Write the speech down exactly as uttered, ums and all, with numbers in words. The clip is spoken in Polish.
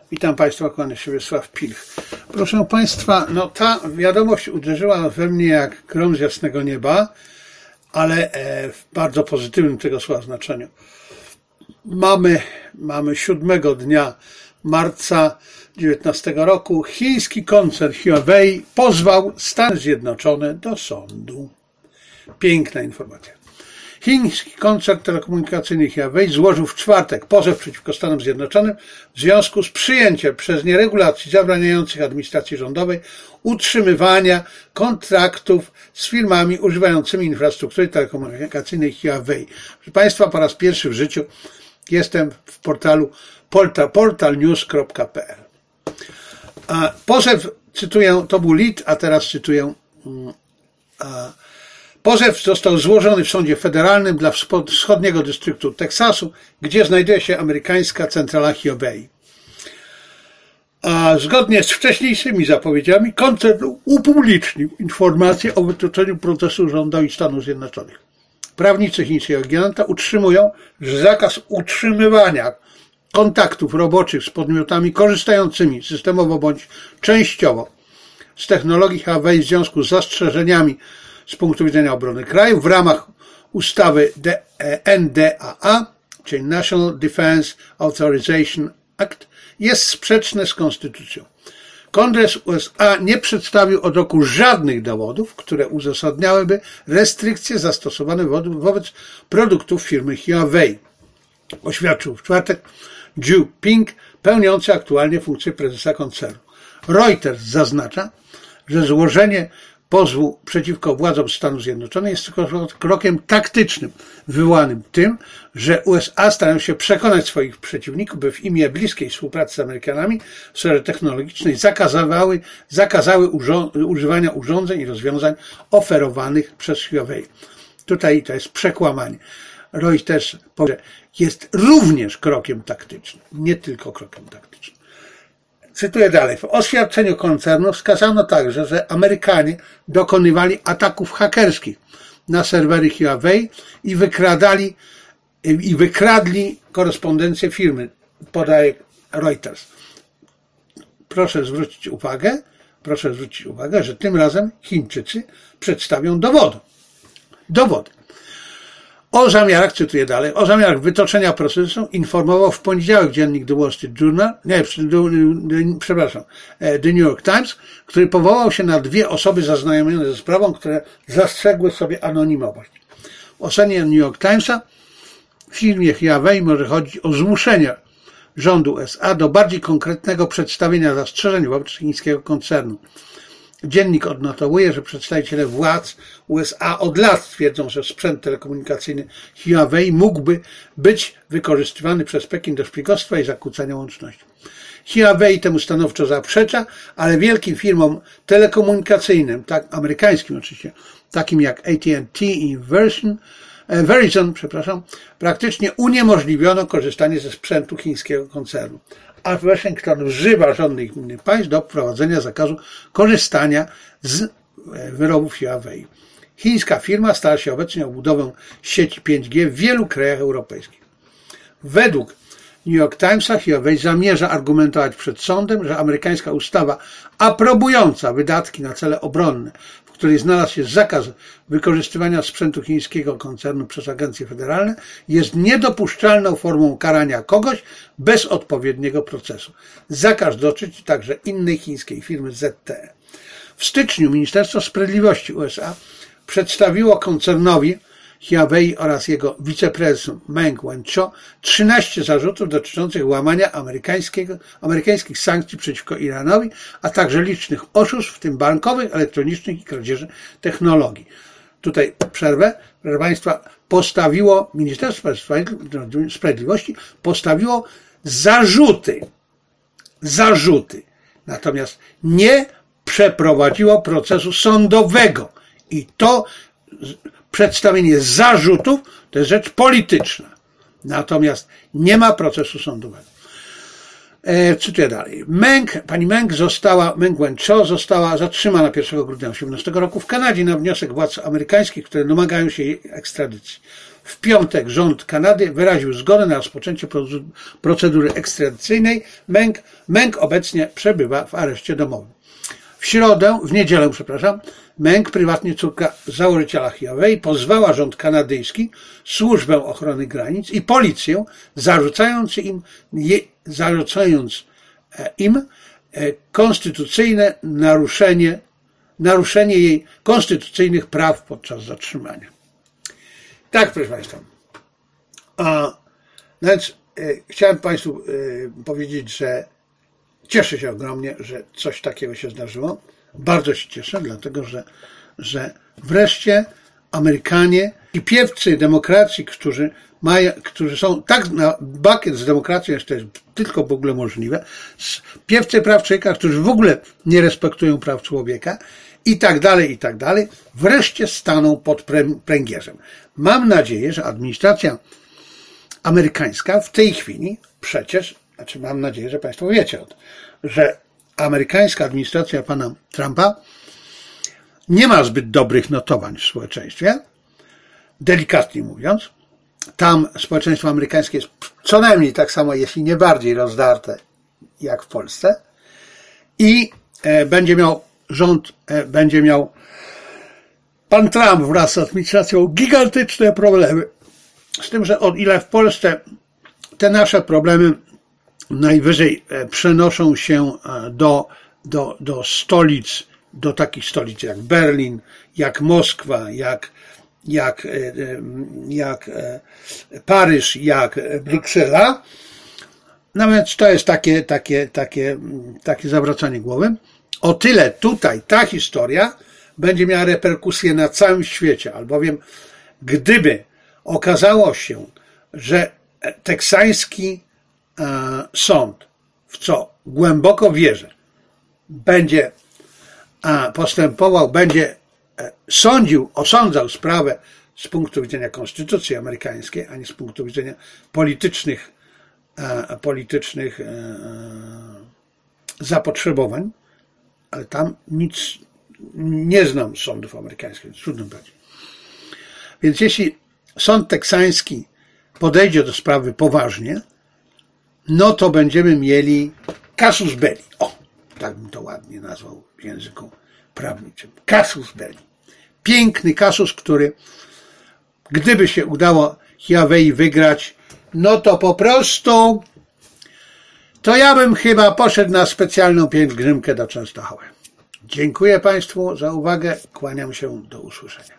Witam Państwa, kłania się Wiesław Pilch. Proszę Państwa, no ta wiadomość uderzyła we mnie jak grom z jasnego nieba, ale w bardzo pozytywnym tego słowa znaczeniu. Mamy, mamy siódmego dnia marca dziewiętnastego roku. Chiński koncern Huawei pozwał Stany Zjednoczone do sądu. Piękna informacja. Chiński koncern telekomunikacyjny Huawei złożył w czwartek pozew przeciwko Stanom Zjednoczonym w związku z przyjęciem przez nie regulacji zabraniających administracji rządowej utrzymywania kontraktów z firmami używającymi infrastruktury telekomunikacyjnej Huawei. Proszę Państwa, po raz pierwszy w życiu jestem w portalu portal news kropka p l. Pozew, cytuję, to był lead, a teraz cytuję. Pozew został złożony w sądzie federalnym dla wschodniego dystryktu Teksasu, gdzie znajduje się amerykańska centrala Huawei. A zgodnie z wcześniejszymi zapowiedziami koncern upublicznił informacje o wytoczeniu procesu rządowi Stanów Zjednoczonych. Prawnicy chińskiego giganta utrzymują, że zakaz utrzymywania kontaktów roboczych z podmiotami korzystającymi systemowo bądź częściowo z technologii Huawei w związku z zastrzeżeniami z punktu widzenia obrony kraju w ramach ustawy N D A A, czyli National Defense Authorization Act, jest sprzeczne z konstytucją. Kongres U S A nie przedstawił od roku żadnych dowodów, które uzasadniałyby restrykcje zastosowane wobec produktów firmy Huawei, oświadczył w czwartek Zhu Ping, pełniący aktualnie funkcję prezesa koncernu. Reuters zaznacza, że złożenie pozwu przeciwko władzom Stanów Zjednoczonych jest tylko krokiem taktycznym, wywołanym tym, że U S A starają się przekonać swoich przeciwników, by w imię bliskiej współpracy z Amerykanami w sferze technologicznej zakazały, zakazały urząd, używania urządzeń i rozwiązań oferowanych przez Huawei. Tutaj to jest przekłamanie. Reuters powie, że jest również krokiem taktycznym, nie tylko krokiem taktycznym. Cytuję dalej. W oświadczeniu koncernu wskazano także, że Amerykanie dokonywali ataków hakerskich na serwery Huawei i wykradali i wykradli korespondencję firmy, podaje Reuters. Proszę zwrócić uwagę, proszę zwrócić uwagę, że tym razem Chińczycy przedstawią dowody. Dowody. O zamiarach, cytuję dalej, o zamiarach wytoczenia procesu informował w poniedziałek dziennik The Wall Street Journal, nie, przepraszam, The New York Times, który powołał się na dwie osoby zaznajomione ze sprawą, które zastrzegły sobie anonimowość. W ocenie New York Timesa w firmie Huawei może chodzić o zmuszenie rządu U S A do bardziej konkretnego przedstawienia zastrzeżeń wobec chińskiego koncernu. Dziennik odnotowuje, że przedstawiciele władz U S A od lat twierdzą, że sprzęt telekomunikacyjny Huawei mógłby być wykorzystywany przez Pekin do szpiegostwa i zakłócania łączności. Huawei temu stanowczo zaprzecza, ale wielkim firmom telekomunikacyjnym, tak amerykańskim oczywiście, takim jak A T and T i Verizon, Verizon, przepraszam, praktycznie uniemożliwiono korzystanie ze sprzętu chińskiego koncernu. A Waszyngton wzywa rządy innych państw do wprowadzenia zakazu korzystania z wyrobów Huawei. Chińska firma stara się obecnie o budowę sieci pięć G w wielu krajach europejskich. Według New York Timesa Huawei zamierza argumentować przed sądem, że amerykańska ustawa aprobująca wydatki na cele obronne, w której znalazł się zakaz wykorzystywania sprzętu chińskiego koncernu przez agencje federalne, jest niedopuszczalną formą karania kogoś bez odpowiedniego procesu. Zakaz dotyczy także innej chińskiej firmy Z T E. W styczniu Ministerstwo Sprawiedliwości U S A przedstawiło koncernowi Huawei oraz jego wiceprezes Meng Wanzhou trzynaście zarzutów dotyczących łamania amerykańskiego, amerykańskich sankcji przeciwko Iranowi, a także licznych oszustw, w tym bankowych, elektronicznych i kradzieży technologii. Tutaj przerwę, proszę Państwa, postawiło, Ministerstwo Sprawiedliwości postawiło zarzuty, zarzuty, natomiast nie przeprowadziło procesu sądowego i to przedstawienie zarzutów to jest rzecz polityczna, natomiast nie ma procesu sądowego. E, cytuję dalej. Meng, pani Meng została, Meng Wanzhou została zatrzymana pierwszego grudnia osiemnastego roku w Kanadzie na wniosek władz amerykańskich, które domagają się jej ekstradycji. W piątek rząd Kanady wyraził zgodę na rozpoczęcie procedury ekstradycyjnej. Meng, Meng obecnie przebywa w areszcie domowym. W środę, w niedzielę, przepraszam, Meng, prywatnie córka założyciela Huawei, pozwała rząd kanadyjski, służbę ochrony granic i policję, zarzucając im, je, zarzucając im konstytucyjne naruszenie, naruszenie jej konstytucyjnych praw podczas zatrzymania. Tak, proszę Państwa. A, więc e, chciałem Państwu e, powiedzieć, że cieszę się ogromnie, że coś takiego się zdarzyło. Bardzo się cieszę, dlatego że, że wreszcie Amerykanie i piewcy demokracji, którzy mają, którzy są tak na bakiet z demokracją, że to jest tylko w ogóle możliwe, piewcy praw człowieka, którzy w ogóle nie respektują praw człowieka i tak dalej, i tak dalej, wreszcie staną pod pręgierzem. Mam nadzieję, że administracja amerykańska w tej chwili przecież, znaczy mam nadzieję, że Państwo wiecie o tym, że amerykańska administracja pana Trumpa nie ma zbyt dobrych notowań w społeczeństwie, delikatnie mówiąc. Tam społeczeństwo amerykańskie jest co najmniej tak samo, jeśli nie bardziej rozdarte jak w Polsce i będzie miał rząd, będzie miał pan Trump wraz z administracją gigantyczne problemy. Z tym, że o ile w Polsce te nasze problemy najwyżej przenoszą się do, do, do stolic, do takich stolic jak Berlin, jak Moskwa, jak, jak, jak Paryż, jak Bruksela. No więc to jest takie, takie, takie, takie zawracanie głowy. O tyle tutaj ta historia będzie miała reperkusje na całym świecie, albowiem gdyby okazało się, że teksański sąd, w co głęboko wierzę, będzie postępował, będzie sądził, osądzał sprawę z punktu widzenia konstytucji amerykańskiej, a nie z punktu widzenia politycznych, politycznych zapotrzebowań, ale tam nic nie znam sądów amerykańskich, trudno powiedzieć. Więc jeśli sąd teksański podejdzie do sprawy poważnie, no to będziemy mieli casus belli. O, tak bym to ładnie nazwał w języku prawniczym. Casus belli. Piękny kasus, który gdyby się udało Huawei wygrać, no to po prostu to ja bym chyba poszedł na specjalną pielgrzymkę do Częstochowy. Dziękuję Państwu za uwagę. Kłaniam się, do usłyszenia.